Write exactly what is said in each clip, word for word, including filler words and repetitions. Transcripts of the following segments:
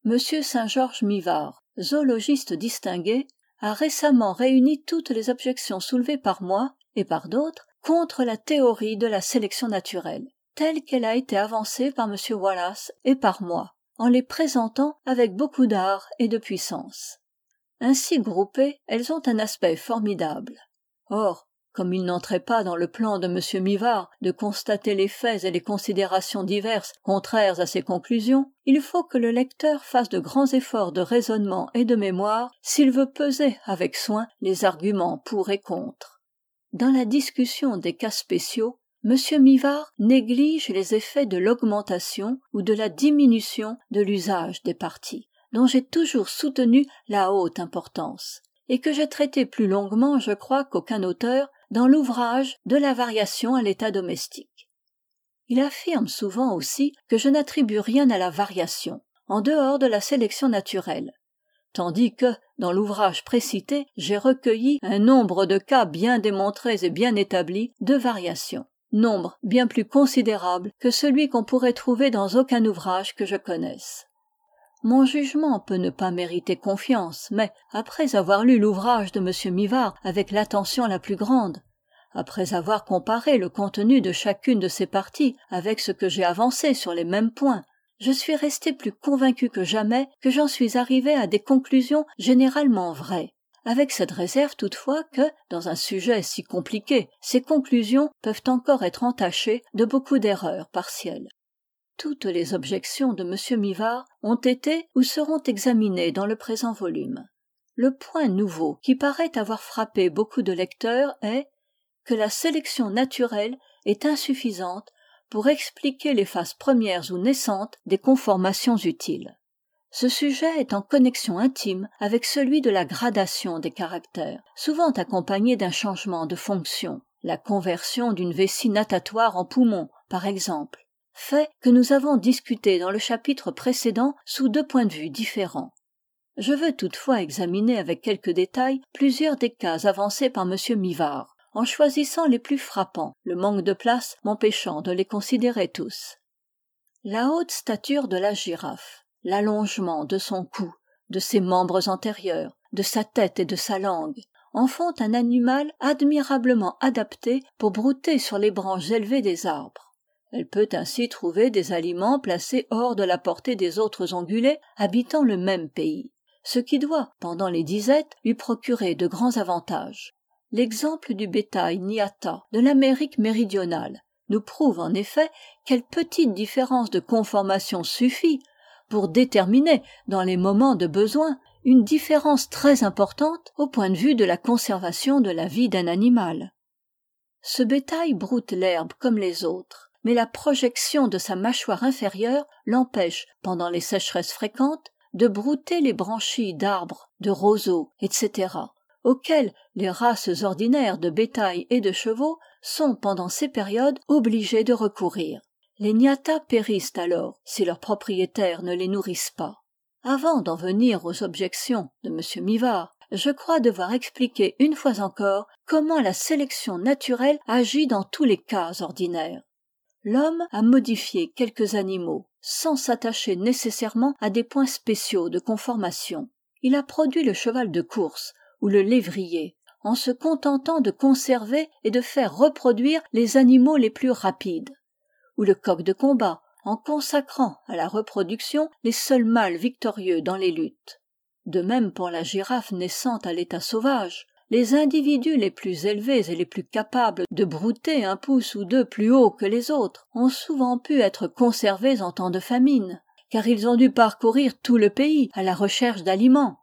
M. Saint-Georges Mivart, zoologiste distingué, a récemment réuni toutes les objections soulevées par moi et par d'autres contre la théorie de la sélection naturelle, telle qu'elle a été avancée par M. Wallace et par moi, en les présentant avec beaucoup d'art et de puissance. Ainsi groupées, elles ont un aspect formidable. Or, comme il n'entrait pas dans le plan de M. Mivart de constater les faits et les considérations diverses contraires à ses conclusions, il faut que le lecteur fasse de grands efforts de raisonnement et de mémoire s'il veut peser avec soin les arguments pour et contre. Dans la discussion des cas spéciaux, M. Mivart néglige les effets de l'augmentation ou de la diminution de l'usage des partis, dont j'ai toujours soutenu la haute importance, et que j'ai traité plus longuement, je crois, qu'aucun auteur, dans l'ouvrage de la variation à l'état domestique. Il affirme souvent aussi que je n'attribue rien à la variation, en dehors de la sélection naturelle, tandis que, dans l'ouvrage précité, j'ai recueilli un nombre de cas bien démontrés et bien établis de variation, nombre bien plus considérable que celui qu'on pourrait trouver dans aucun ouvrage que je connaisse. Mon jugement peut ne pas mériter confiance, mais, après avoir lu l'ouvrage de M. Mivart avec l'attention la plus grande, après avoir comparé le contenu de chacune de ces parties avec ce que j'ai avancé sur les mêmes points, je suis resté plus convaincu que jamais que j'en suis arrivé à des conclusions généralement vraies, avec cette réserve toutefois que, dans un sujet si compliqué, ces conclusions peuvent encore être entachées de beaucoup d'erreurs partielles. Toutes les objections de M. Mivart ont été ou seront examinées dans le présent volume. Le point nouveau qui paraît avoir frappé beaucoup de lecteurs est que la sélection naturelle est insuffisante pour expliquer les phases premières ou naissantes des conformations utiles. Ce sujet est en connexion intime avec celui de la gradation des caractères, souvent accompagné d'un changement de fonction, la conversion d'une vessie natatoire en poumon, par exemple, fait que nous avons discuté dans le chapitre précédent sous deux points de vue différents. Je veux toutefois examiner avec quelques détails plusieurs des cas avancés par M. Mivart, en choisissant les plus frappants, le manque de place m'empêchant de les considérer tous. La haute stature de la girafe, l'allongement de son cou, de ses membres antérieurs, de sa tête et de sa langue, en font un animal admirablement adapté pour brouter sur les branches élevées des arbres. Elle peut ainsi trouver des aliments placés hors de la portée des autres ongulés habitant le même pays, ce qui doit, pendant les disettes, lui procurer de grands avantages. L'exemple du bétail Niata de l'Amérique méridionale nous prouve en effet quelle petite différence de conformation suffit pour déterminer, dans les moments de besoin, une différence très importante au point de vue de la conservation de la vie d'un animal. Ce bétail broute l'herbe comme les autres, mais la projection de sa mâchoire inférieure l'empêche, pendant les sécheresses fréquentes, de brouter les branchies d'arbres, de roseaux, et cetera, auxquels les races ordinaires de bétail et de chevaux sont, pendant ces périodes, obligées de recourir. Les niatas périssent alors, si leurs propriétaires ne les nourrissent pas. Avant d'en venir aux objections de M. Mivart, je crois devoir expliquer une fois encore comment la sélection naturelle agit dans tous les cas ordinaires. L'homme a modifié quelques animaux, sans s'attacher nécessairement à des points spéciaux de conformation. Il a produit le cheval de course, ou le lévrier, en se contentant de conserver et de faire reproduire les animaux les plus rapides, ou le coq de combat, en consacrant à la reproduction les seuls mâles victorieux dans les luttes. De même pour la girafe naissante à l'état sauvage, les individus les plus élevés et les plus capables de brouter un pouce ou deux plus haut que les autres ont souvent pu être conservés en temps de famine, car ils ont dû parcourir tout le pays à la recherche d'aliments.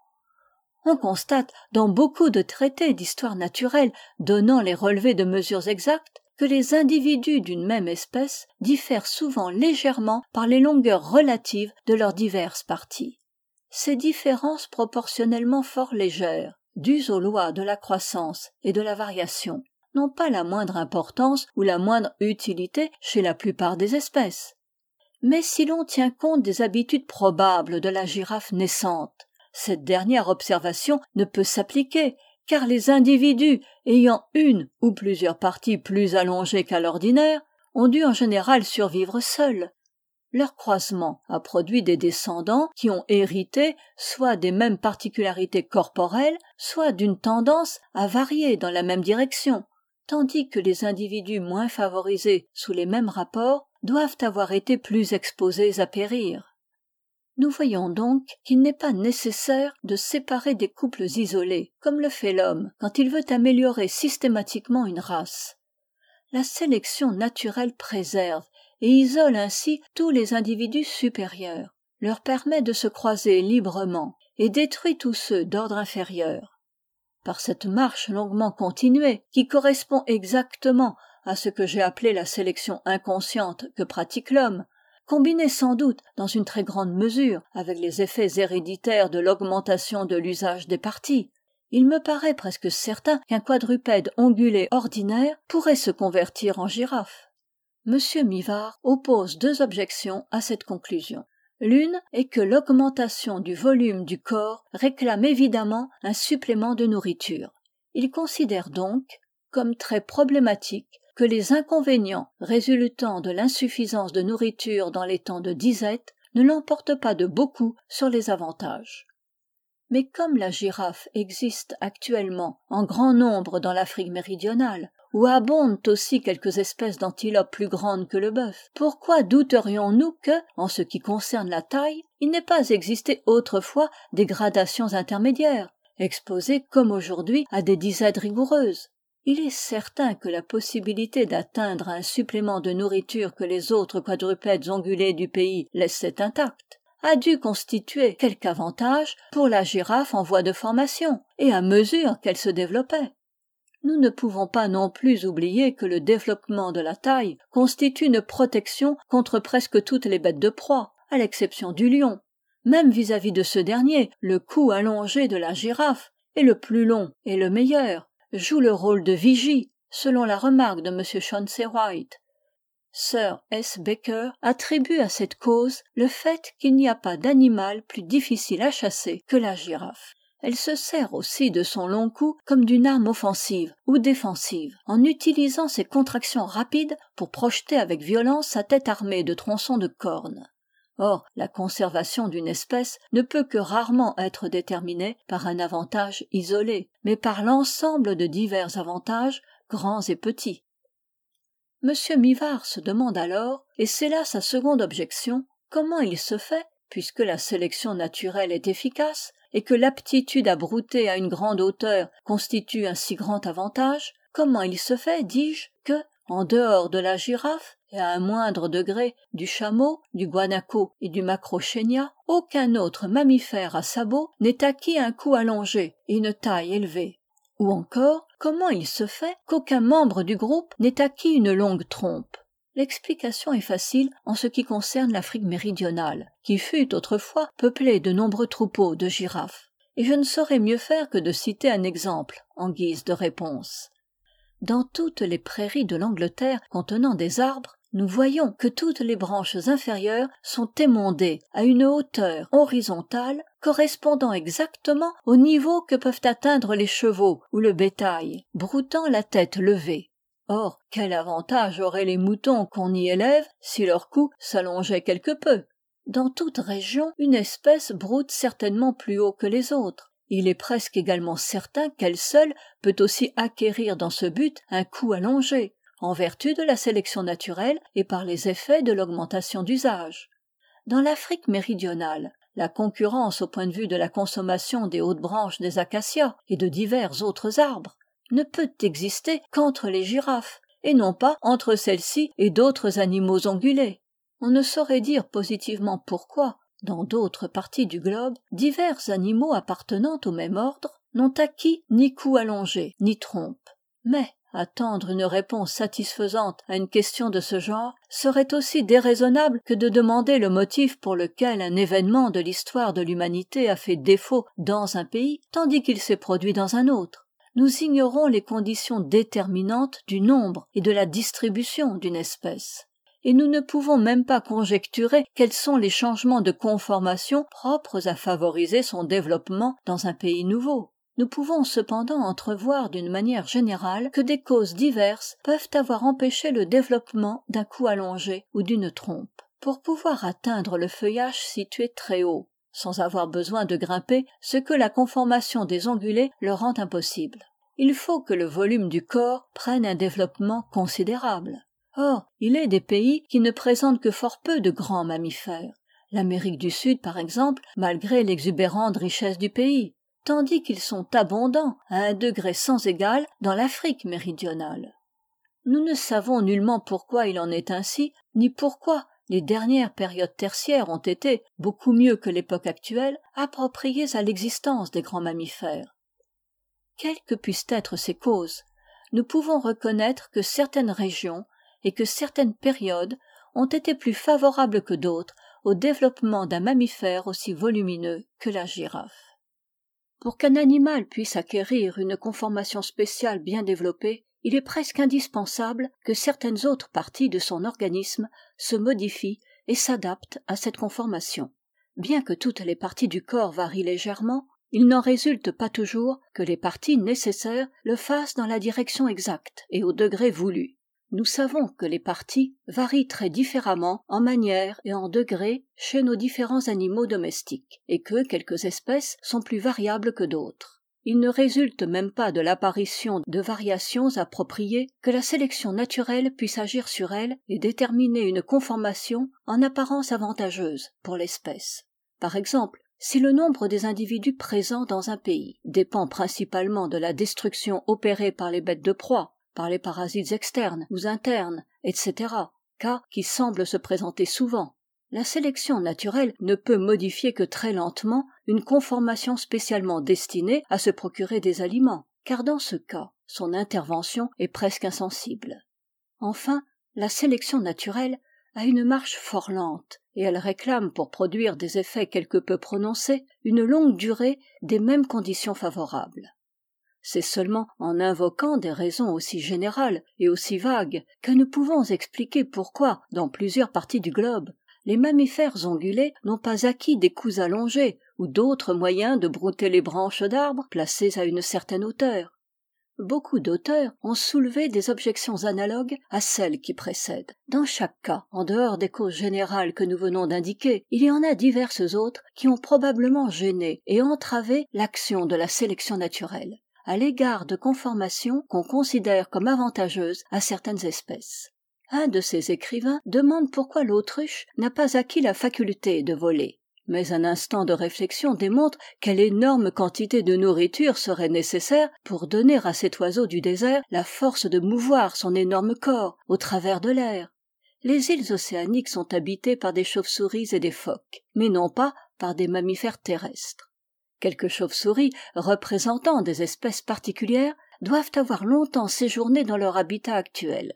On constate dans beaucoup de traités d'histoire naturelle donnant les relevés de mesures exactes que les individus d'une même espèce diffèrent souvent légèrement par les longueurs relatives de leurs diverses parties. Ces différences proportionnellement fort légères, dues aux lois de la croissance et de la variation, n'ont pas la moindre importance ou la moindre utilité chez la plupart des espèces. Mais si l'on tient compte des habitudes probables de la girafe naissante, cette dernière observation ne peut s'appliquer, car les individus ayant une ou plusieurs parties plus allongées qu'à l'ordinaire ont dû en général survivre seuls. Leur croisement a produit des descendants qui ont hérité soit des mêmes particularités corporelles, soit d'une tendance à varier dans la même direction, tandis que les individus moins favorisés sous les mêmes rapports doivent avoir été plus exposés à périr. Nous voyons donc qu'il n'est pas nécessaire de séparer des couples isolés, comme le fait l'homme quand il veut améliorer systématiquement une race. La sélection naturelle préserve et isole ainsi tous les individus supérieurs, leur permet de se croiser librement et détruit tous ceux d'ordre inférieur. Par cette marche longuement continuée, qui correspond exactement à ce que j'ai appelé la sélection inconsciente que pratique l'homme, combinée sans doute dans une très grande mesure avec les effets héréditaires de l'augmentation de l'usage des parties, il me paraît presque certain qu'un quadrupède ongulé ordinaire pourrait se convertir en girafe. M. Mivart oppose deux objections à cette conclusion. L'une est que l'augmentation du volume du corps réclame évidemment un supplément de nourriture. Il considère donc comme très problématique que les inconvénients résultant de l'insuffisance de nourriture dans les temps de disette ne l'emportent pas de beaucoup sur les avantages. Mais comme la girafe existe actuellement en grand nombre dans l'Afrique méridionale, où abondent aussi quelques espèces d'antilopes plus grandes que le bœuf, pourquoi douterions-nous que, en ce qui concerne la taille, il n'ait pas existé autrefois des gradations intermédiaires, exposées comme aujourd'hui à des disettes rigoureuses? Il est certain que la possibilité d'atteindre un supplément de nourriture que les autres quadrupèdes ongulés du pays laissaient intact a dû constituer quelque avantage pour la girafe en voie de formation et à mesure qu'elle se développait. Nous ne pouvons pas non plus oublier que le développement de la taille constitue une protection contre presque toutes les bêtes de proie, à l'exception du lion. Même vis-à-vis de ce dernier, le cou allongé de la girafe est le plus long et le meilleur, joue le rôle de vigie, selon la remarque de M. Chauncey Wright. Sir S. Baker attribue à cette cause le fait qu'il n'y a pas d'animal plus difficile à chasser que la girafe. Elle se sert aussi de son long cou comme d'une arme offensive ou défensive, en utilisant ses contractions rapides pour projeter avec violence sa tête armée de tronçons de cornes. Or, la conservation d'une espèce ne peut que rarement être déterminée par un avantage isolé, mais par l'ensemble de divers avantages, grands et petits. M. Mivart se demande alors, et c'est là sa seconde objection, comment il se fait, puisque la sélection naturelle est efficace, et que l'aptitude à brouter à une grande hauteur constitue un si grand avantage, comment il se fait, dis-je, que, en dehors de la girafe, et à un moindre degré du chameau, du guanaco et du macrauchénia, aucun autre mammifère à sabots n'ait acquis un cou allongé et une taille élevée. Ou encore, comment il se fait qu'aucun membre du groupe n'ait acquis une longue trompe? L'explication est facile en ce qui concerne l'Afrique méridionale, qui fut autrefois peuplée de nombreux troupeaux de girafes, et je ne saurais mieux faire que de citer un exemple en guise de réponse. Dans toutes les prairies de l'Angleterre contenant des arbres, nous voyons que toutes les branches inférieures sont émondées à une hauteur horizontale correspondant exactement au niveau que peuvent atteindre les chevaux ou le bétail, broutant la tête levée. Or, quel avantage auraient les moutons qu'on y élève si leur cou s'allongeait quelque peu? Dans toute région, une espèce broute certainement plus haut que les autres. Il est presque également certain qu'elle seule peut aussi acquérir dans ce but un cou allongé, en vertu de la sélection naturelle et par les effets de l'augmentation d'usage. Dans l'Afrique méridionale, la concurrence au point de vue de la consommation des hautes branches des acacias et de divers autres arbres ne peut exister qu'entre les girafes, et non pas entre celles-ci et d'autres animaux ongulés. On ne saurait dire positivement pourquoi, dans d'autres parties du globe, divers animaux appartenant au même ordre n'ont acquis ni cou allongé, ni trompe. Mais attendre une réponse satisfaisante à une question de ce genre serait aussi déraisonnable que de demander le motif pour lequel un événement de l'histoire de l'humanité a fait défaut dans un pays, tandis qu'il s'est produit dans un autre. Nous ignorons les conditions déterminantes du nombre et de la distribution d'une espèce. Et nous ne pouvons même pas conjecturer quels sont les changements de conformation propres à favoriser son développement dans un pays nouveau. Nous pouvons cependant entrevoir d'une manière générale que des causes diverses peuvent avoir empêché le développement d'un cou allongé ou d'une trompe. pour pouvoir atteindre le feuillage situé très haut, sans avoir besoin de grimper, ce que la conformation des ongulés leur rend impossible. Il faut que le volume du corps prenne un développement considérable. Or, il est des pays qui ne présentent que fort peu de grands mammifères. L'Amérique du Sud, par exemple, malgré l'exubérante richesse du pays, tandis qu'ils sont abondants à un degré sans égal dans l'Afrique méridionale. Nous ne savons nullement pourquoi il en est ainsi, ni pourquoi les dernières périodes tertiaires ont été, beaucoup mieux que l'époque actuelle, appropriées à l'existence des grands mammifères. Quelles que puissent être ces causes, nous pouvons reconnaître que certaines régions et que certaines périodes ont été plus favorables que d'autres au développement d'un mammifère aussi volumineux que la girafe. Pour qu'un animal puisse acquérir une conformation spéciale bien développée, il est presque indispensable que certaines autres parties de son organisme se modifient et s'adaptent à cette conformation. Bien que toutes les parties du corps varient légèrement, il n'en résulte pas toujours que les parties nécessaires le fassent dans la direction exacte et au degré voulu. Nous savons que les parties varient très différemment en manière et en degré chez nos différents animaux domestiques, et que quelques espèces sont plus variables que d'autres. Il ne résulte même pas de l'apparition de variations appropriées que la sélection naturelle puisse agir sur elles et déterminer une conformation en apparence avantageuse pour l'espèce. Par exemple, si le nombre des individus présents dans un pays dépend principalement de la destruction opérée par les bêtes de proie, par les parasites externes ou internes, et cetera, cas qui semblent se présenter souvent, la sélection naturelle ne peut modifier que très lentement une conformation spécialement destinée à se procurer des aliments, car dans ce cas, son intervention est presque insensible. Enfin, la sélection naturelle a une marche fort lente, et elle réclame pour produire des effets quelque peu prononcés une longue durée des mêmes conditions favorables. C'est seulement en invoquant des raisons aussi générales et aussi vagues que nous pouvons expliquer pourquoi, dans plusieurs parties du globe, les mammifères ongulés n'ont pas acquis des coups allongés ou d'autres moyens de brouter les branches d'arbres placées à une certaine hauteur. Beaucoup d'auteurs ont soulevé des objections analogues à celles qui précèdent. Dans chaque cas, en dehors des causes générales que nous venons d'indiquer, il y en a diverses autres qui ont probablement gêné et entravé l'action de la sélection naturelle, à l'égard de conformations qu'on considère comme avantageuses à certaines espèces. Un de ces écrivains demande pourquoi l'autruche n'a pas acquis la faculté de voler. Mais un instant de réflexion démontre quelle énorme quantité de nourriture serait nécessaire pour donner à cet oiseau du désert la force de mouvoir son énorme corps au travers de l'air. Les îles océaniques sont habitées par des chauves-souris et des phoques, mais non pas par des mammifères terrestres. Quelques chauves-souris, représentant des espèces particulières, doivent avoir longtemps séjourné dans leur habitat actuel.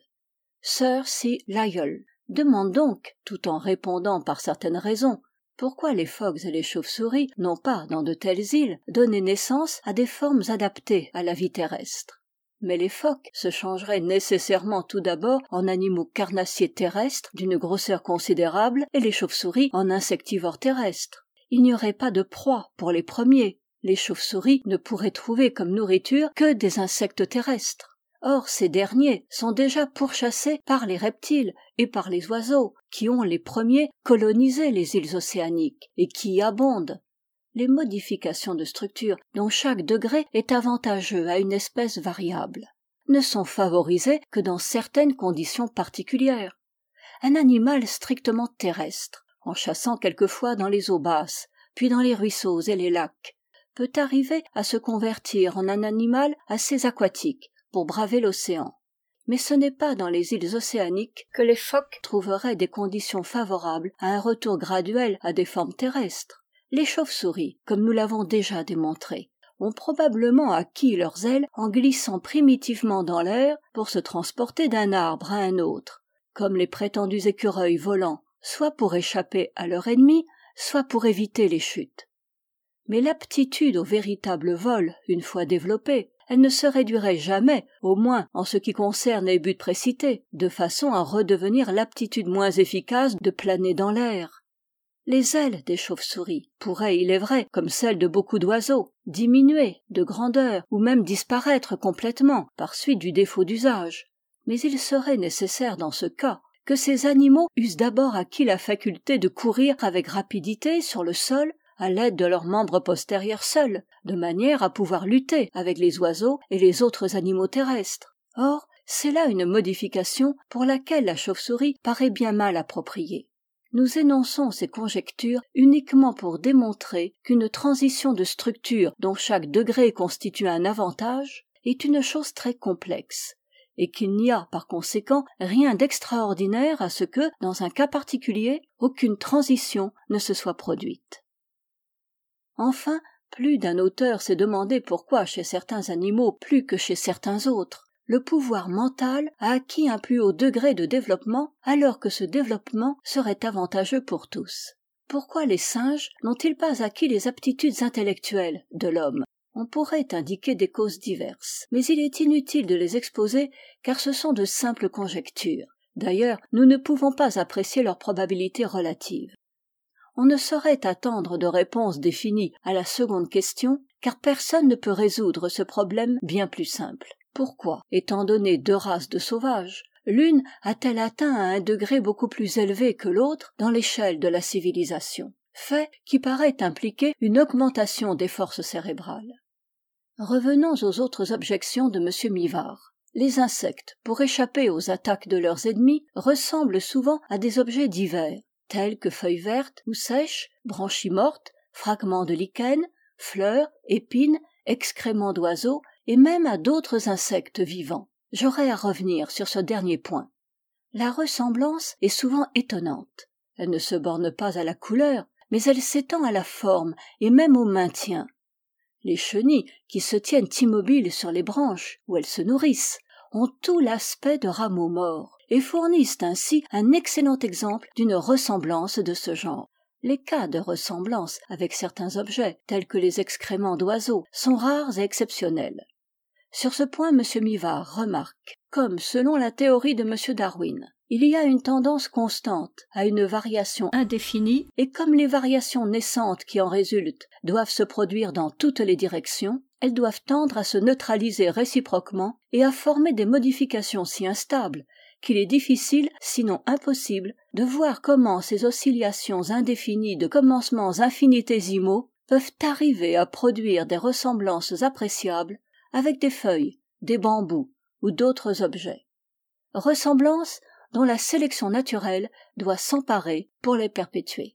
Sir C. Lyell demande donc, tout en répondant par certaines raisons, pourquoi les phoques et les chauves-souris n'ont pas, dans de telles îles, donné naissance à des formes adaptées à la vie terrestre. Mais les phoques se changeraient nécessairement tout d'abord en animaux carnassiers terrestres d'une grosseur considérable et les chauves-souris en insectivores terrestres. Il n'y aurait pas de proie pour les premiers. Les chauves-souris ne pourraient trouver comme nourriture que des insectes terrestres. Or, ces derniers sont déjà pourchassés par les reptiles et par les oiseaux, qui ont les premiers colonisé les îles océaniques et qui y abondent. Les modifications de structure dont chaque degré est avantageux à une espèce variable ne sont favorisées que dans certaines conditions particulières. Un animal strictement terrestre, en chassant quelquefois dans les eaux basses, puis dans les ruisseaux et les lacs, peut arriver à se convertir en un animal assez aquatique pour braver l'océan. Mais ce n'est pas dans les îles océaniques que les phoques trouveraient des conditions favorables à un retour graduel à des formes terrestres. Les chauves-souris, comme nous l'avons déjà démontré, ont probablement acquis leurs ailes en glissant primitivement dans l'air pour se transporter d'un arbre à un autre, comme les prétendus écureuils volants, soit pour échapper à leur ennemi, soit pour éviter les chutes. Mais l'aptitude au véritable vol, une fois développée, elle ne se réduirait jamais, au moins en ce qui concerne les buts précités, de façon à redevenir l'aptitude moins efficace de planer dans l'air. Les ailes des chauves-souris pourraient, il est vrai, comme celles de beaucoup d'oiseaux, diminuer de grandeur ou même disparaître complètement par suite du défaut d'usage. Mais il serait nécessaire dans ce cas que ces animaux eussent d'abord acquis la faculté de courir avec rapidité sur le sol à l'aide de leurs membres postérieurs seuls, de manière à pouvoir lutter avec les oiseaux et les autres animaux terrestres. Or, c'est là une modification pour laquelle la chauve-souris paraît bien mal appropriée. Nous énonçons ces conjectures uniquement pour démontrer qu'une transition de structure dont chaque degré constitue un avantage est une chose très complexe, et qu'il n'y a par conséquent rien d'extraordinaire à ce que, dans un cas particulier, aucune transition ne se soit produite. Enfin, plus d'un auteur s'est demandé pourquoi chez certains animaux plus que chez certains autres, le pouvoir mental a acquis un plus haut degré de développement alors que ce développement serait avantageux pour tous. Pourquoi les singes n'ont-ils pas acquis les aptitudes intellectuelles de l'homme ? On pourrait indiquer des causes diverses, mais il est inutile de les exposer car ce sont de simples conjectures. D'ailleurs, nous ne pouvons pas apprécier leur probabilité relative. On ne saurait attendre de réponse définie à la seconde question, car personne ne peut résoudre ce problème bien plus simple. Pourquoi, étant donné deux races de sauvages, l'une a-t-elle atteint à un degré beaucoup plus élevé que l'autre dans l'échelle de la civilisation, fait qui paraît impliquer une augmentation des forces cérébrales. Revenons aux autres objections de M. Mivart. Les insectes, pour échapper aux attaques de leurs ennemis, ressemblent souvent à des objets divers, tels que feuilles vertes ou sèches, branchies mortes, fragments de lichen, fleurs, épines, excréments d'oiseaux, et même à d'autres insectes vivants. J'aurai à revenir sur ce dernier point. La ressemblance est souvent étonnante. Elle ne se borne pas à la couleur, mais elle s'étend à la forme et même au maintien. Les chenilles, qui se tiennent immobiles sur les branches où elles se nourrissent, ont tout l'aspect de rameaux morts, et fournissent ainsi un excellent exemple d'une ressemblance de ce genre. Les cas de ressemblance avec certains objets, tels que les excréments d'oiseaux, sont rares et exceptionnels. Sur ce point, M. Mivart remarque, comme selon la théorie de M. Darwin, il y a une tendance constante à une variation indéfinie, et comme les variations naissantes qui en résultent doivent se produire dans toutes les directions, elles doivent tendre à se neutraliser réciproquement et à former des modifications si instables qu'il est difficile, sinon impossible, de voir comment ces oscillations indéfinies de commencements infinitésimaux peuvent arriver à produire des ressemblances appréciables avec des feuilles, des bambous ou d'autres objets. Ressemblances dont la sélection naturelle doit s'emparer pour les perpétuer.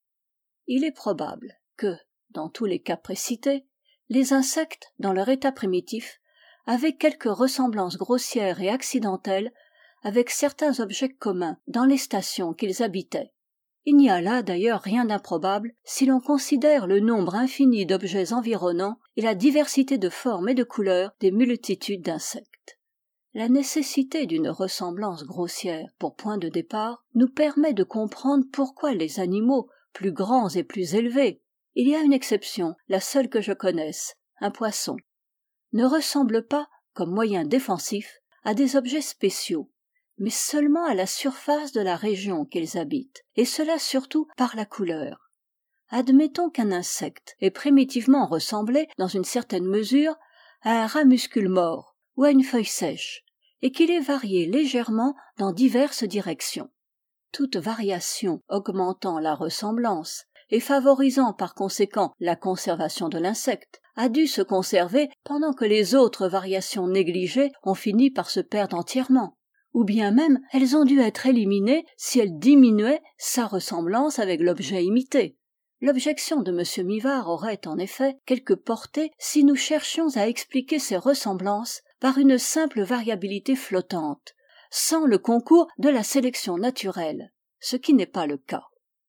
Il est probable que, dans tous les cas précités, les insectes, dans leur état primitif, avaient quelques ressemblances grossières et accidentelles avec certains objets communs dans les stations qu'ils habitaient. Il n'y a là d'ailleurs rien d'improbable si l'on considère le nombre infini d'objets environnants et la diversité de formes et de couleurs des multitudes d'insectes. La nécessité d'une ressemblance grossière pour point de départ nous permet de comprendre pourquoi les animaux plus grands et plus élevés, il y a une exception, la seule que je connaisse, un poisson, ne ressemblent pas, comme moyen défensif, à des objets spéciaux, mais seulement à la surface de la région qu'ils habitent, et cela surtout par la couleur. Admettons qu'un insecte ait primitivement ressemblé, dans une certaine mesure, à un ramuscule mort ou à une feuille sèche, et qu'il ait varié légèrement dans diverses directions. Toute variation augmentant la ressemblance et favorisant par conséquent la conservation de l'insecte a dû se conserver pendant que les autres variations négligées ont fini par se perdre entièrement, ou bien même elles ont dû être éliminées si elles diminuaient sa ressemblance avec l'objet imité. L'objection de M. Mivart aurait en effet quelque portée si nous cherchions à expliquer ces ressemblances par une simple variabilité flottante, sans le concours de la sélection naturelle, ce qui n'est pas le cas.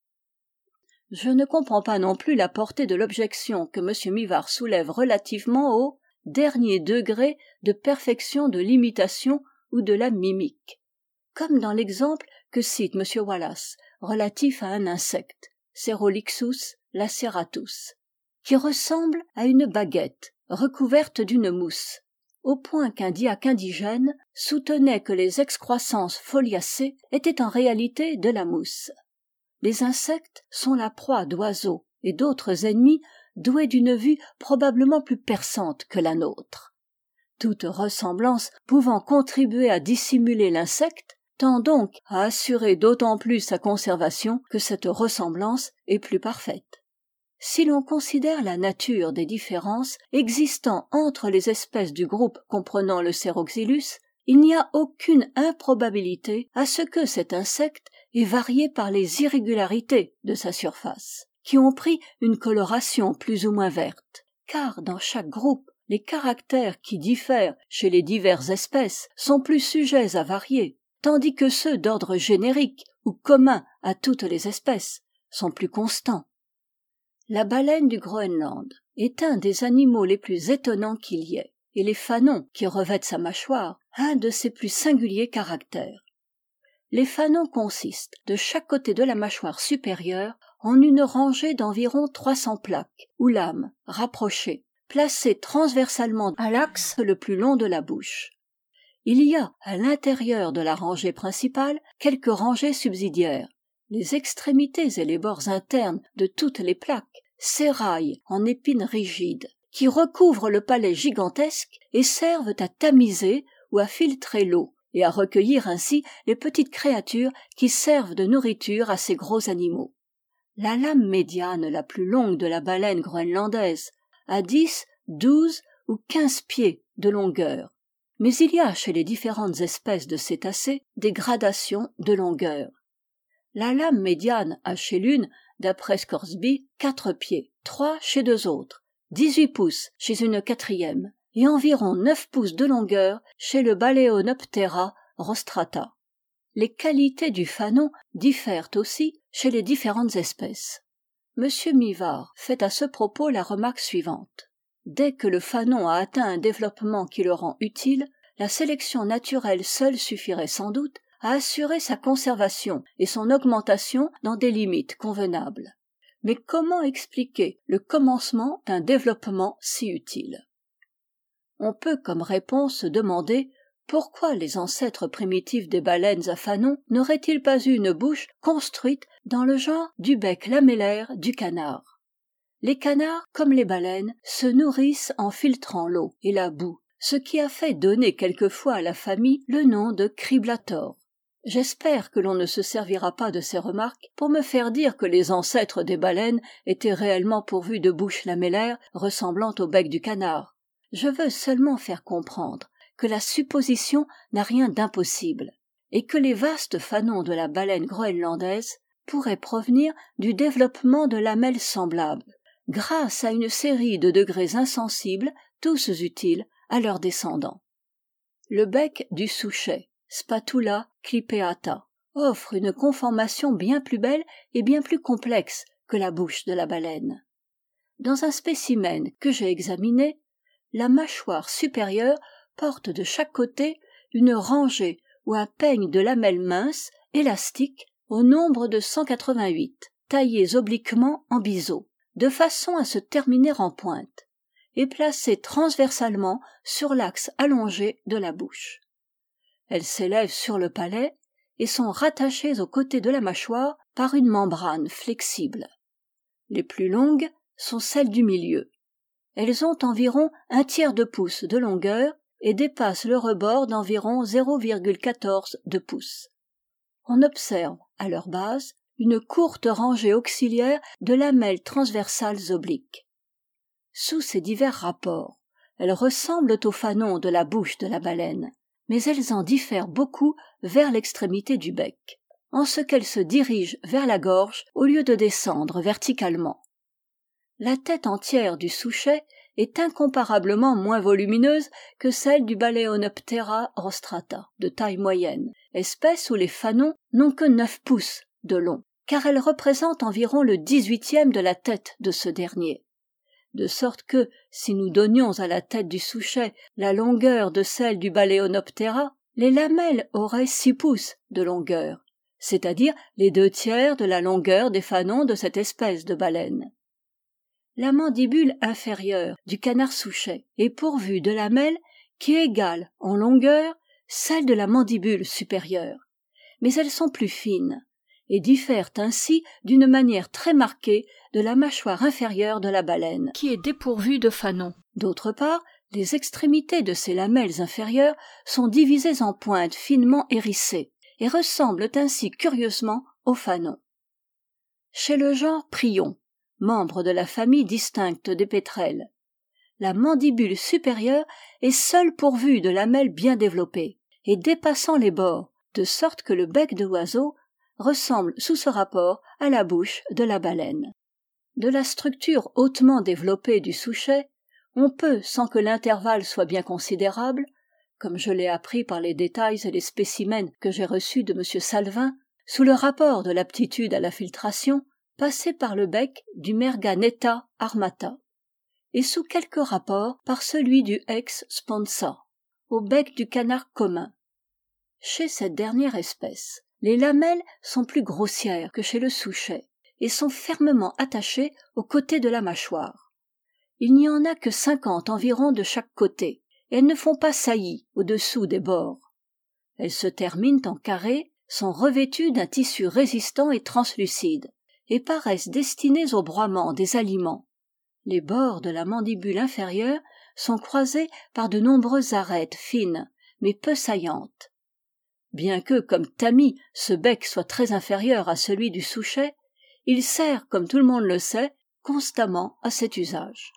Je ne comprends pas non plus la portée de l'objection que M. Mivart soulève relativement au dernier degré de perfection de l'imitation ou de la mimique, comme dans l'exemple que cite M. Wallace relatif à un insecte, Cerolixus laceratus, qui ressemble à une baguette recouverte d'une mousse, au point qu'un diacre indigène soutenait que les excroissances foliacées étaient en réalité de la mousse. Les insectes sont la proie d'oiseaux et d'autres ennemis doués d'une vue probablement plus perçante que la nôtre. Toute ressemblance pouvant contribuer à dissimuler l'insecte, tend donc à assurer d'autant plus sa conservation que cette ressemblance est plus parfaite. Si l'on considère la nature des différences existant entre les espèces du groupe comprenant le Ceroxylus, il n'y a aucune improbabilité à ce que cet insecte ait varié par les irrégularités de sa surface, qui ont pris une coloration plus ou moins verte, car dans chaque groupe, les caractères qui diffèrent chez les diverses espèces sont plus sujets à varier, tandis que ceux d'ordre générique ou commun à toutes les espèces sont plus constants. La baleine du Groenland est un des animaux les plus étonnants qu'il y ait, et les fanons qui revêtent sa mâchoire, un de ses plus singuliers caractères. Les fanons consistent, de chaque côté de la mâchoire supérieure, en une rangée d'environ trois cents plaques, ou lames, rapprochées, placées transversalement à l'axe le plus long de la bouche. Il y a, à l'intérieur de la rangée principale, quelques rangées subsidiaires. Les extrémités et les bords internes de toutes les plaques s'éraillent en épines rigides, qui recouvrent le palais gigantesque et servent à tamiser ou à filtrer l'eau, et à recueillir ainsi les petites créatures qui servent de nourriture à ces gros animaux. La lame médiane la plus longue de la baleine groenlandaise a dix, douze ou quinze pieds de longueur. Mais il y a chez les différentes espèces de cétacés des gradations de longueur. La lame médiane a chez l'une, d'après Scoresby, quatre pieds, trois chez deux autres, dix-huit pouces chez une quatrième, et environ neuf pouces de longueur chez le Balaenoptera rostrata. Les qualités du fanon diffèrent aussi chez les différentes espèces. Monsieur Mivart fait à ce propos la remarque suivante. Dès que le fanon a atteint un développement qui le rend utile, la sélection naturelle seule suffirait sans doute à assurer sa conservation et son augmentation dans des limites convenables. Mais comment expliquer le commencement d'un développement si utile? On peut comme réponse se demander pourquoi les ancêtres primitifs des baleines à fanon n'auraient-ils pas eu une bouche construite dans le genre du bec lamellaire du canard? Les canards, comme les baleines, se nourrissent en filtrant l'eau et la boue, ce qui a fait donner quelquefois à la famille le nom de criblatore. J'espère que l'on ne se servira pas de ces remarques pour me faire dire que les ancêtres des baleines étaient réellement pourvus de bouches lamellaires ressemblant au bec du canard. Je veux seulement faire comprendre que la supposition n'a rien d'impossible, et que les vastes fanons de la baleine groenlandaise pourraient provenir du développement de lamelles semblables, grâce à une série de degrés insensibles, tous utiles à leurs descendants. Le bec du souchet, Spatula clipeata, offre une conformation bien plus belle et bien plus complexe que la bouche de la baleine. Dans un spécimen que j'ai examiné, la mâchoire supérieure porte de chaque côté une rangée ou un peigne de lamelles minces, élastiques, au nombre de cent quatre-vingt-huit, taillées obliquement en biseau, de façon à se terminer en pointe, et placées transversalement sur l'axe allongé de la bouche. Elles s'élèvent sur le palais et sont rattachées aux côtés de la mâchoire par une membrane flexible. Les plus longues sont celles du milieu. Elles ont environ un tiers de pouce de longueur et dépassent le rebord d'environ zéro virgule quatorze de pouce. On observe, à leur base, une courte rangée auxiliaire de lamelles transversales obliques. Sous ces divers rapports, elles ressemblent aux fanons de la bouche de la baleine, mais elles en diffèrent beaucoup vers l'extrémité du bec, en ce qu'elles se dirigent vers la gorge au lieu de descendre verticalement. La tête entière du souchet est incomparablement moins volumineuse que celle du Balaenoptera rostrata, de taille moyenne, espèce où les fanons n'ont que neuf pouces de long, car elle représente environ le dix-huitième de la tête de ce dernier. De sorte que, si nous donnions à la tête du souchet la longueur de celle du Balaenoptera, les lamelles auraient six pouces de longueur, c'est-à-dire les deux tiers de la longueur des fanons de cette espèce de baleine. La mandibule inférieure du canard souchet est pourvue de lamelles qui égalent en longueur celle de la mandibule supérieure, mais elles sont plus fines et diffèrent ainsi d'une manière très marquée de la mâchoire inférieure de la baleine, qui est dépourvue de fanons. D'autre part, les extrémités de ces lamelles inférieures sont divisées en pointes finement hérissées et ressemblent ainsi curieusement aux fanons. Chez le genre prion, membre de la famille distincte des pétrels, la mandibule supérieure est seule pourvue de lamelles bien développées et dépassant les bords, de sorte que le bec de l'oiseau ressemble sous ce rapport à la bouche de la baleine. De la structure hautement développée du souchet, on peut, sans que l'intervalle soit bien considérable, comme je l'ai appris par les détails et les spécimens que j'ai reçus de M. Salvin, sous le rapport de l'aptitude à la filtration, passer par le bec du Merganetta armata, et sous quelques rapports par celui du Ex sponsa, au bec du canard commun. Chez cette dernière espèce, les lamelles sont plus grossières que chez le souchet, et sont fermement attachées aux côtés de la mâchoire. Il n'y en a que cinquante environ de chaque côté, et elles ne font pas saillie au-dessous des bords. Elles se terminent en carré, sont revêtues d'un tissu résistant et translucide, et paraissent destinées au broiement des aliments. Les bords de la mandibule inférieure sont croisés par de nombreuses arêtes fines, mais peu saillantes. Bien que, comme tamis, ce bec soit très inférieur à celui du souchet, il sert, comme tout le monde le sait, constamment à cet usage.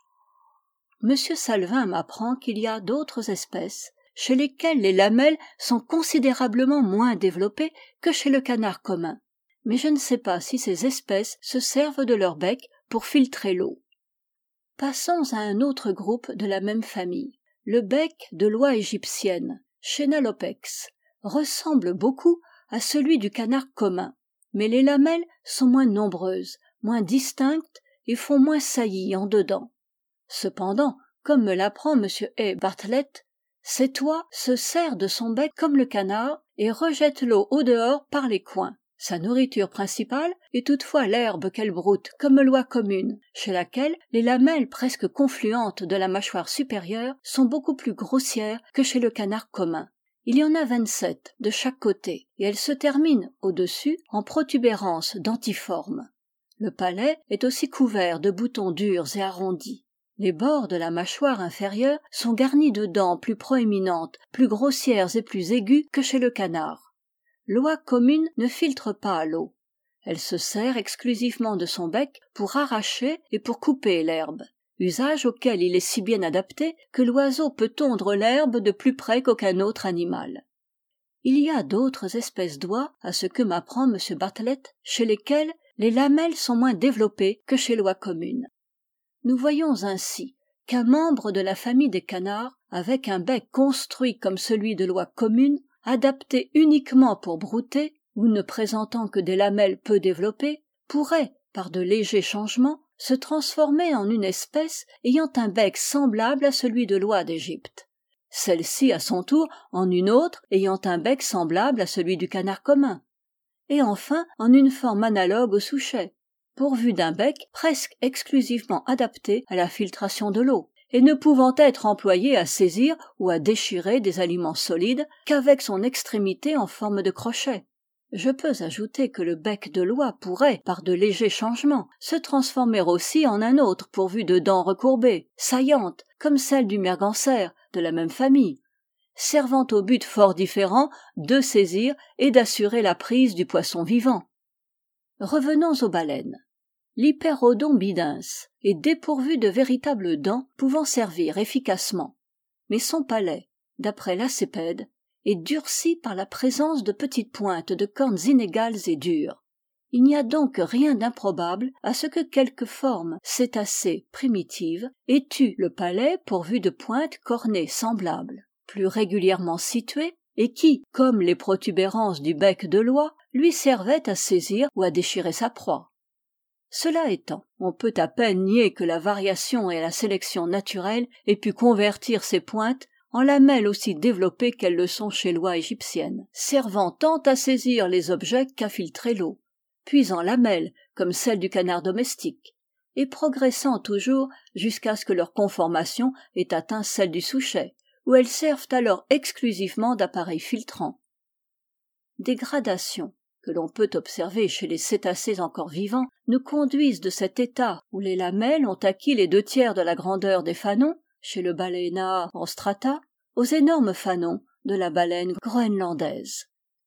M. Salvin m'apprend qu'il y a d'autres espèces chez lesquelles les lamelles sont considérablement moins développées que chez le canard commun, mais je ne sais pas si ces espèces se servent de leur bec pour filtrer l'eau. Passons à un autre groupe de la même famille. Le bec de l'oie égyptienne, Chenalopex, ressemble beaucoup à celui du canard commun, mais les lamelles sont moins nombreuses, moins distinctes et font moins saillie en dedans. Cependant, comme me l'apprend M. A. Bartlett, cette oie se sert de son bec comme le canard et rejette l'eau au dehors par les coins. Sa nourriture principale est toutefois l'herbe qu'elle broute comme l'oie commune, chez laquelle les lamelles presque confluentes de la mâchoire supérieure sont beaucoup plus grossières que chez le canard commun. Il y en a vingt-sept de chaque côté, et elles se terminent au-dessus en protubérances dentiformes. Le palais est aussi couvert de boutons durs et arrondis. Les bords de la mâchoire inférieure sont garnis de dents plus proéminentes, plus grossières et plus aiguës que chez le canard. L'oie commune ne filtre pas l'eau. Elle se sert exclusivement de son bec pour arracher et pour couper l'herbe, usage auquel il est si bien adapté que l'oiseau peut tondre l'herbe de plus près qu'aucun autre animal. Il y a d'autres espèces d'oies, à ce que m'apprend M. Bartlett, chez lesquelles les lamelles sont moins développées que chez l'oie commune. Nous voyons ainsi qu'un membre de la famille des canards, avec un bec construit comme celui de l'oie commune, adapté uniquement pour brouter, ou ne présentant que des lamelles peu développées, pourrait, par de légers changements, se transformer en une espèce ayant un bec semblable à celui de l'oie d'Égypte. Celle-ci, à son tour, en une autre ayant un bec semblable à celui du canard commun. Et enfin, en une forme analogue au souchet, pourvu d'un bec presque exclusivement adapté à la filtration de l'eau, et ne pouvant être employé à saisir ou à déchirer des aliments solides qu'avec son extrémité en forme de crochet. Je peux ajouter que le bec de l'oie pourrait, par de légers changements, se transformer aussi en un autre pourvu de dents recourbées, saillantes, comme celles du merganser, de la même famille, servant au but fort différent de saisir et d'assurer la prise du poisson vivant. Revenons aux baleines. L'Hyperodon bidens est dépourvu de véritables dents pouvant servir efficacement, mais son palais, d'après Lacépède, est durci par la présence de petites pointes de cornes inégales et dures. Il n'y a donc rien d'improbable à ce que quelques formes cétacées primitives aient eu le palais pourvu de pointes cornées semblables, plus régulièrement situées, et qui, comme les protubérances du bec de l'oie, lui servaient à saisir ou à déchirer sa proie. Cela étant, on peut à peine nier que la variation et la sélection naturelle aient pu convertir ces pointes en lamelles aussi développées qu'elles le sont chez l'oie égyptienne, servant tant à saisir les objets qu'à filtrer l'eau, puis en lamelles comme celles du canard domestique, et progressant toujours jusqu'à ce que leur conformation ait atteint celle du souchet, où elles servent alors exclusivement d'appareil filtrant. Des gradations que l'on peut observer chez les cétacés encore vivants nous conduisent de cet état où les lamelles ont acquis les deux tiers de la grandeur des fanons, chez le Balena rostrata, aux énormes fanons de la baleine groenlandaise.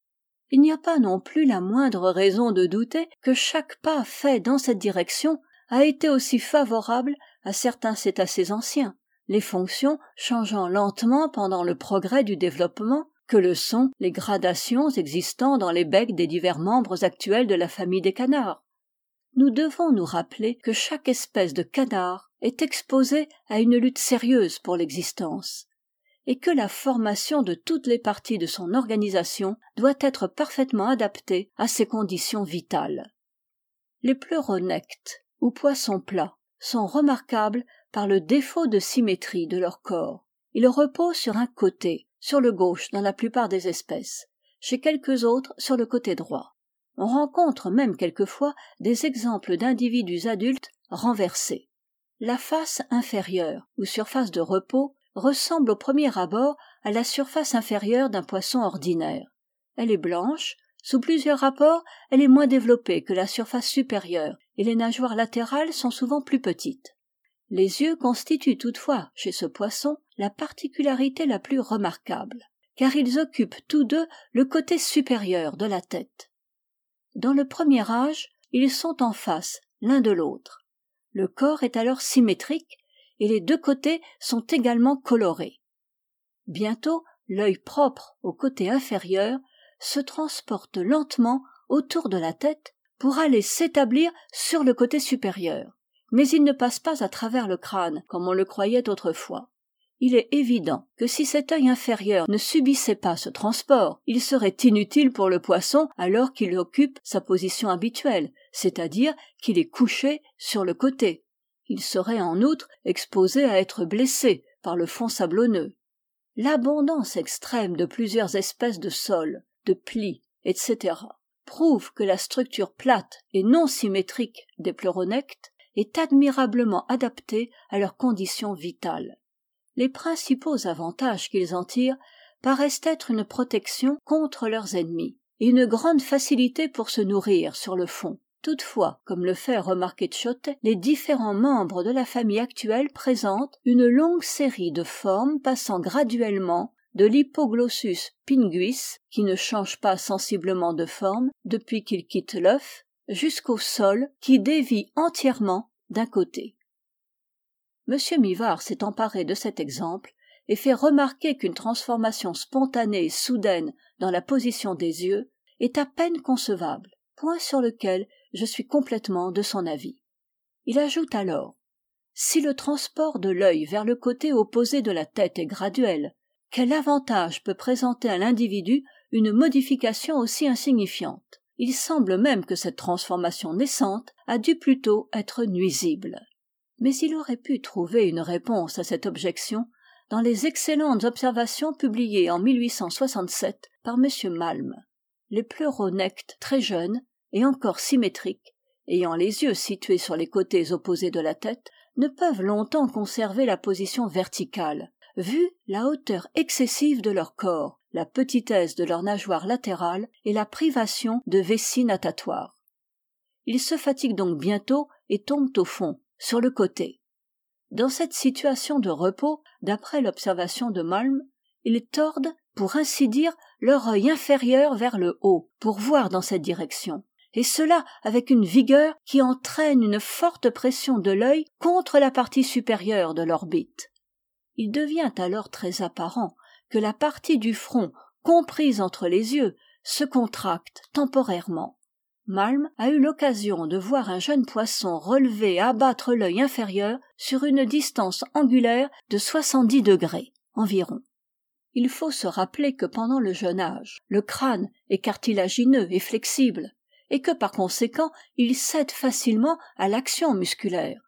il n'y a pas non plus la moindre raison de douter que chaque pas fait dans cette direction a été aussi favorable à certains cétacés anciens, les fonctions changeant lentement pendant le progrès du développement, que le sont les gradations existant dans les becs des divers membres actuels de la famille des canards. Nous devons nous rappeler que chaque espèce de canard est exposée à une lutte sérieuse pour l'existence, et que la formation de toutes les parties de son organisation doit être parfaitement adaptée à ces conditions vitales. Les pleuronectes, ou poissons plats, sont remarquables par le défaut de symétrie de leur corps. Ils reposent sur un côté, sur le gauche dans la plupart des espèces, chez quelques autres sur le côté droit. On rencontre même quelquefois des exemples d'individus adultes renversés. La face inférieure, ou surface de repos, ressemble au premier abord à la surface inférieure d'un poisson ordinaire. Elle est blanche, sous plusieurs rapports, elle est moins développée que la surface supérieure, et les nageoires latérales sont souvent plus petites. Les yeux constituent toutefois, chez ce poisson, la particularité la plus remarquable, car ils occupent tous deux le côté supérieur de la tête. Dans le premier âge, ils sont en face l'un de l'autre. Le corps est alors symétrique et les deux côtés sont également colorés. Bientôt, l'œil propre au côté inférieur se transporte lentement autour de la tête pour aller s'établir sur le côté supérieur. Mais il ne passe pas à travers le crâne, comme on le croyait autrefois. Il est évident que si cet œil inférieur ne subissait pas ce transport, il serait inutile pour le poisson alors qu'il occupe sa position habituelle, c'est-à-dire qu'il est couché sur le côté. Il serait en outre exposé à être blessé par le fond sablonneux. L'abondance extrême de plusieurs espèces de sols, de plis, et cetera prouve que la structure plate et non symétrique des pleuronectes est admirablement adaptée à leurs conditions vitales. Les principaux avantages qu'ils en tirent paraissent être une protection contre leurs ennemis et une grande facilité pour se nourrir sur le fond. Toutefois, comme le fait remarquer Tchot, les différents membres de la famille actuelle présentent une longue série de formes passant graduellement de l'hypoglossus pinguis, qui ne change pas sensiblement de forme depuis qu'il quitte l'œuf, jusqu'au sol qui dévie entièrement d'un côté. M. Mivart s'est emparé de cet exemple et fait remarquer qu'une transformation spontanée et soudaine dans la position des yeux est à peine concevable, point sur lequel je suis complètement de son avis. Il ajoute alors: si le transport de l'œil vers le côté opposé de la tête est graduel, quel avantage peut présenter à l'individu une modification aussi insignifiante? Il semble même que cette transformation naissante a dû plutôt être nuisible. Mais il aurait pu trouver une réponse à cette objection dans les excellentes observations publiées en mille huit cent soixante-sept par M. Malm. Les pleuronectes très jeunes et encore symétriques, ayant les yeux situés sur les côtés opposés de la tête, ne peuvent longtemps conserver la position verticale, vu la hauteur excessive de leur corps, la petitesse de leurs nageoires latérales et la privation de vessie natatoire. Ils se fatiguent donc bientôt et tombent au fond, sur le côté. Dans cette situation de repos, d'après l'observation de Malm, ils tordent, pour ainsi dire, leur œil inférieur vers le haut, pour voir dans cette direction, et cela avec une vigueur qui entraîne une forte pression de l'œil contre la partie supérieure de l'orbite. Il devient alors très apparent que la partie du front comprise entre les yeux se contracte temporairement. Malm a eu l'occasion de voir un jeune poisson relever et abattre l'œil inférieur sur une distance angulaire de soixante-dix degrés environ. Il faut se rappeler que pendant le jeune âge, le crâne est cartilagineux et flexible, et que par conséquent, il cède facilement à l'action musculaire.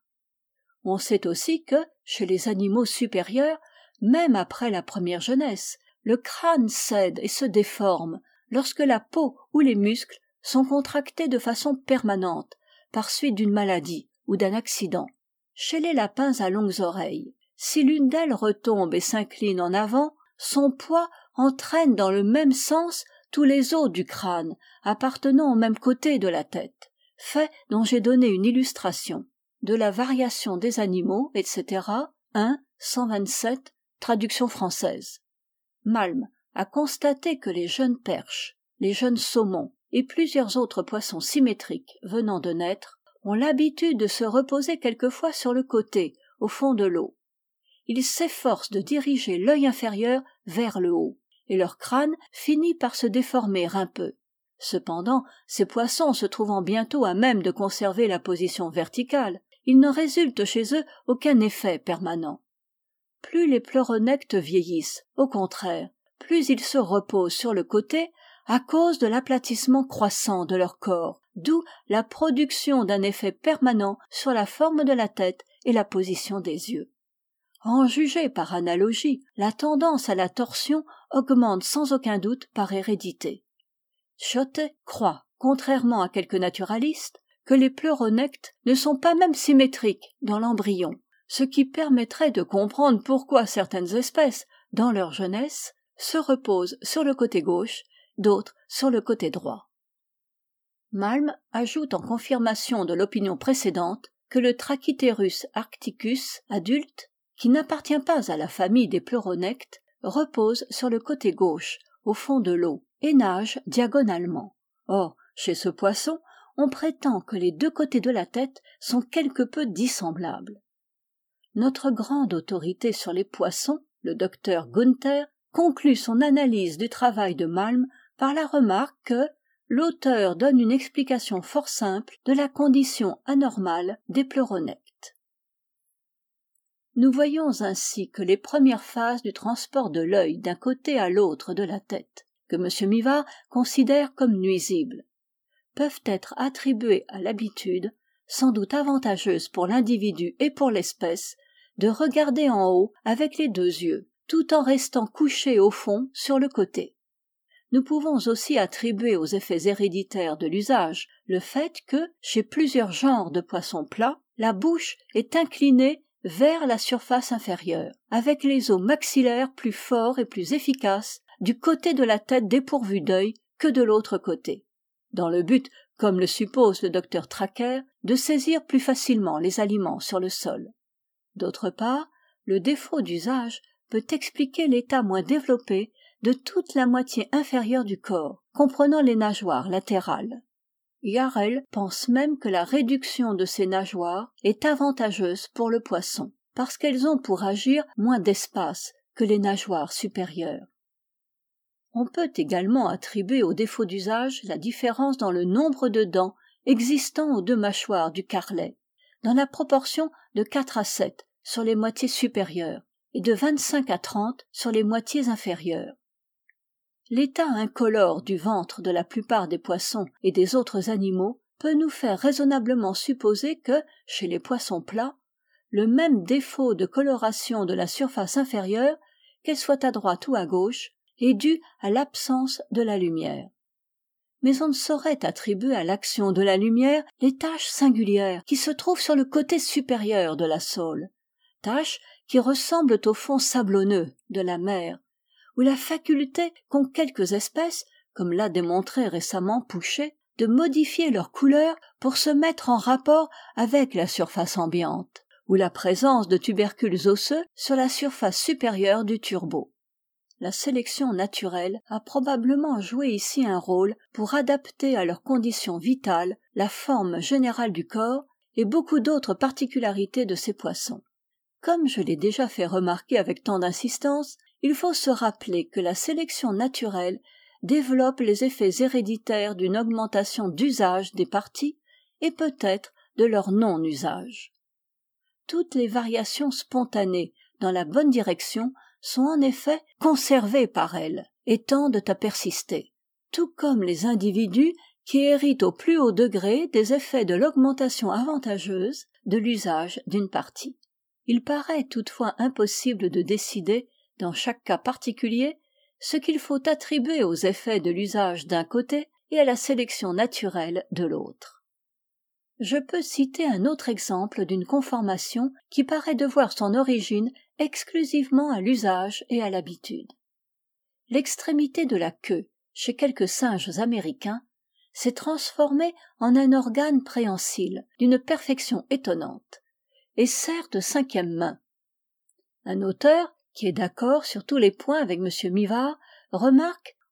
On sait aussi que, chez les animaux supérieurs, même après la première jeunesse, le crâne cède et se déforme lorsque la peau ou les muscles sont contractés de façon permanente par suite d'une maladie ou d'un accident. Chez les lapins à longues oreilles, si l'une d'elles retombe et s'incline en avant, son poids entraîne dans le même sens tous les os du crâne appartenant au même côté de la tête, fait dont j'ai donné une illustration. De la variation des animaux, et cetera, un, cent vingt-sept, traduction française. Malm a constaté que les jeunes perches, les jeunes saumons et plusieurs autres poissons symétriques venant de naître ont l'habitude de se reposer quelquefois sur le côté, au fond de l'eau. Ils s'efforcent de diriger l'œil inférieur vers le haut, et leur crâne finit par se déformer un peu. Cependant, ces poissons se trouvant bientôt à même de conserver la position verticale, il ne résulte chez eux aucun effet permanent. Plus les pleuronectes vieillissent, au contraire, plus ils se reposent sur le côté à cause de l'aplatissement croissant de leur corps, d'où la production d'un effet permanent sur la forme de la tête et la position des yeux. À en juger par analogie, la tendance à la torsion augmente sans aucun doute par hérédité. Schotte croit, contrairement à quelques naturalistes, que les pleuronectes ne sont pas même symétriques dans l'embryon, ce qui permettrait de comprendre pourquoi certaines espèces, dans leur jeunesse, se reposent sur le côté gauche, d'autres sur le côté droit. Malm ajoute en confirmation de l'opinion précédente que le Trachytherus arcticus adulte, qui n'appartient pas à la famille des pleuronectes, repose sur le côté gauche, au fond de l'eau, et nage diagonalement. Or, chez ce poisson, on prétend que les deux côtés de la tête sont quelque peu dissemblables. Notre grande autorité sur les poissons, le docteur Gunther, conclut son analyse du travail de Malm par la remarque que l'auteur donne une explication fort simple de la condition anormale des pleuronectes. Nous voyons ainsi que les premières phases du transport de l'œil d'un côté à l'autre de la tête, que M. Mivart considère comme nuisibles, peuvent être attribuées à l'habitude, sans doute avantageuse pour l'individu et pour l'espèce, de regarder en haut avec les deux yeux, tout en restant couché au fond sur le côté. Nous pouvons aussi attribuer aux effets héréditaires de l'usage le fait que, chez plusieurs genres de poissons plats, la bouche est inclinée vers la surface inférieure, avec les os maxillaires plus forts et plus efficaces du côté de la tête dépourvue d'œil que de l'autre côté, dans le but, comme le suppose le docteur Tracker, de saisir plus facilement les aliments sur le sol. D'autre part, le défaut d'usage peut expliquer l'état moins développé de toute la moitié inférieure du corps, comprenant les nageoires latérales. Yarrell pense même que la réduction de ces nageoires est avantageuse pour le poisson, parce qu'elles ont pour agir moins d'espace que les nageoires supérieures. On peut également attribuer au défaut d'usage la différence dans le nombre de dents existant aux deux mâchoires du carlet, dans la proportion de quatre à sept sur les moitiés supérieures et de vingt-cinq à trente sur les moitiés inférieures. L'état incolore du ventre de la plupart des poissons et des autres animaux peut nous faire raisonnablement supposer que, chez les poissons plats, le même défaut de coloration de la surface inférieure, qu'elle soit à droite ou à gauche, est dû à l'absence de la lumière. Mais on ne saurait attribuer à l'action de la lumière les taches singulières qui se trouvent sur le côté supérieur de la sole, taches qui ressemblent au fond sablonneux de la mer, ou la faculté qu'ont quelques espèces, comme l'a démontré récemment Pouchet, de modifier leur couleur pour se mettre en rapport avec la surface ambiante, ou la présence de tubercules osseux sur la surface supérieure du turbot. La sélection naturelle a probablement joué ici un rôle pour adapter à leurs conditions vitales la forme générale du corps et beaucoup d'autres particularités de ces poissons. Comme je l'ai déjà fait remarquer avec tant d'insistance, il faut se rappeler que la sélection naturelle développe les effets héréditaires d'une augmentation d'usage des parties et peut-être de leur non-usage. Toutes les variations spontanées dans la bonne direction sont en effet conservées par elle et tendent à persister, tout comme les individus qui héritent au plus haut degré des effets de l'augmentation avantageuse de l'usage d'une partie. Il paraît toutefois impossible de décider, dans chaque cas particulier, ce qu'il faut attribuer aux effets de l'usage d'un côté et à la sélection naturelle de l'autre. Je peux citer un autre exemple d'une conformation qui paraît devoir son origine exclusivement à l'usage et à l'habitude. L'extrémité de la queue, chez quelques singes américains, s'est transformée en un organe préhensile d'une perfection étonnante, et sert de cinquième main. Un auteur, qui est d'accord sur tous les points avec M. Mivart, remarque,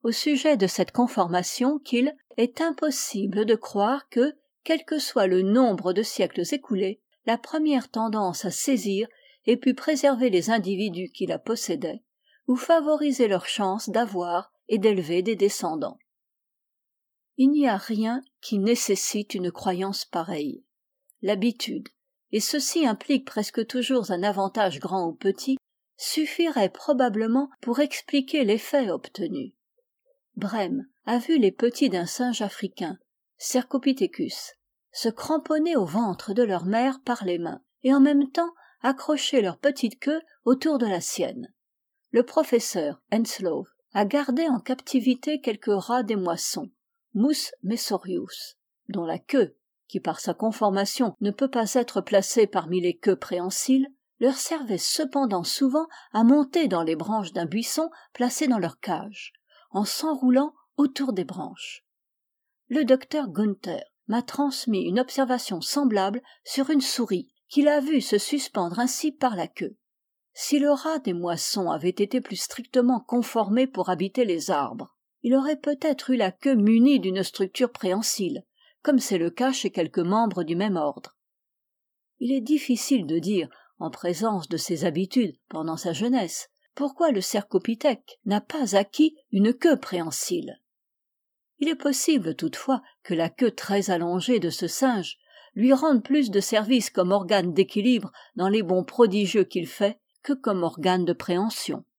au sujet de cette conformation qu'il est impossible de croire que, quel que soit le nombre de siècles écoulés, la première tendance à saisir ait pu préserver les individus qui la possédaient, ou favoriser leurs chances d'avoir et d'élever des descendants. Il n'y a rien qui nécessite une croyance pareille. L'habitude, et ceci implique presque toujours un avantage grand ou petit, suffirait probablement pour expliquer l'effet obtenu. Brehm a vu les petits d'un singe africain, Cercopithecus, se cramponner au ventre de leur mère par les mains, et en même temps accrocher leur petite queue autour de la sienne. Le professeur Henslow a gardé en captivité quelques rats des moissons, Mus messorius, dont la queue, qui par sa conformation ne peut pas être placée parmi les queues préhensiles, leur servait cependant souvent à monter dans les branches d'un buisson placé dans leur cage, en s'enroulant autour des branches. Le docteur Gunther m'a transmis une observation semblable sur une souris qu'il a vue se suspendre ainsi par la queue. Si le rat des moissons avait été plus strictement conformé pour habiter les arbres, il aurait peut-être eu la queue munie d'une structure préhensile, comme c'est le cas chez quelques membres du même ordre. Il est difficile de dire, en présence de ses habitudes pendant sa jeunesse, pourquoi le cercopithèque n'a pas acquis une queue préhensile. Il est possible toutefois que la queue très allongée de ce singe lui rende plus de service comme organe d'équilibre dans les bonds prodigieux qu'il fait que comme organe de préhension.